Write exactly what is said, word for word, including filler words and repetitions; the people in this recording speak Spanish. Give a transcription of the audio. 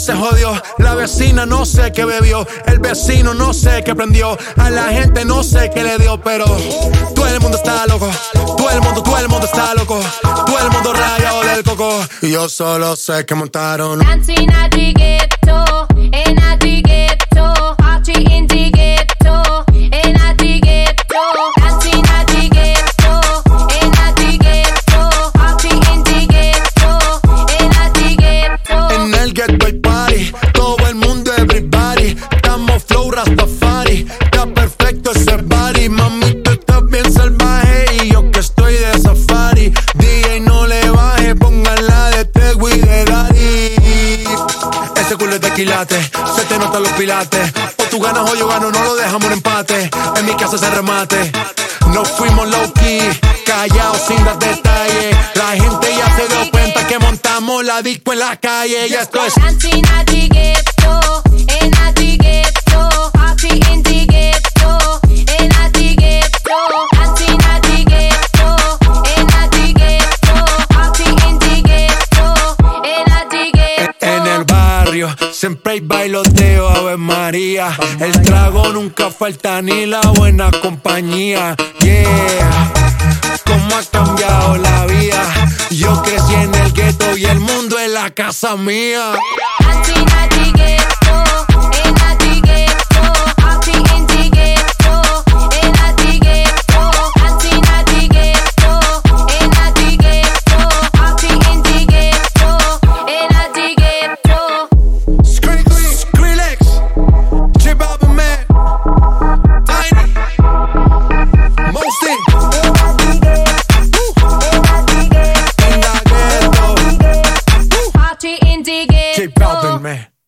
se jodió. La vecina no sé qué bebió. El vecino no sé qué prendió. A la gente no sé qué le dio. Pero todo el mundo está loco. Todo el mundo, todo el mundo está loco. Todo el mundo rayado del coco. Y yo solo sé que montaron Dancing at the ghetto, in at the ghetto, party in the ghetto, in at the ghetto, dancing at the ghetto, in at the ghetto, party in the ghetto, in at the ghetto. En el ghetto hay party, todo el mundo everybody. Estamos flow Rastafari, está perfecto ese body. Mami, tú estás bien salvaje y yo que estoy de safari. D J no le baje, pónganla de Tego y de Daddy. Ese culo es de quilate, se te notan los pilates. O tú ganas o yo gano, no lo dejamos en empate. En mi casa se remate. No fuimos low key, callados sin dar detalles. La gente ya se dio cuenta que montamos la disco en la calle. Y esto es Dancing at the ghetto, in at the ghetto, party in the ghetto, in at the ghetto, dancing at the ghetto, in at the ghetto, party in the ghetto, in at the ghetto. en el barrio. Siempre hay bailoteo, Ave María. El trago nunca falta ni la buena compañía. Yeah, cómo ha cambiado la vida. Yo crecí en el gueto y el mundo es la casa mía. Dancing at the ghetto, in at the ghetto, party in the ghetto, in at the ghetto, dancing at the ghetto, in at the ghetto, party in the ghetto, in at the ghetto. Skrillex, Skrillex, J Balvin, man, Tiny, Mosty, in the ghetto, Party in the J ghetto. Balvin, man.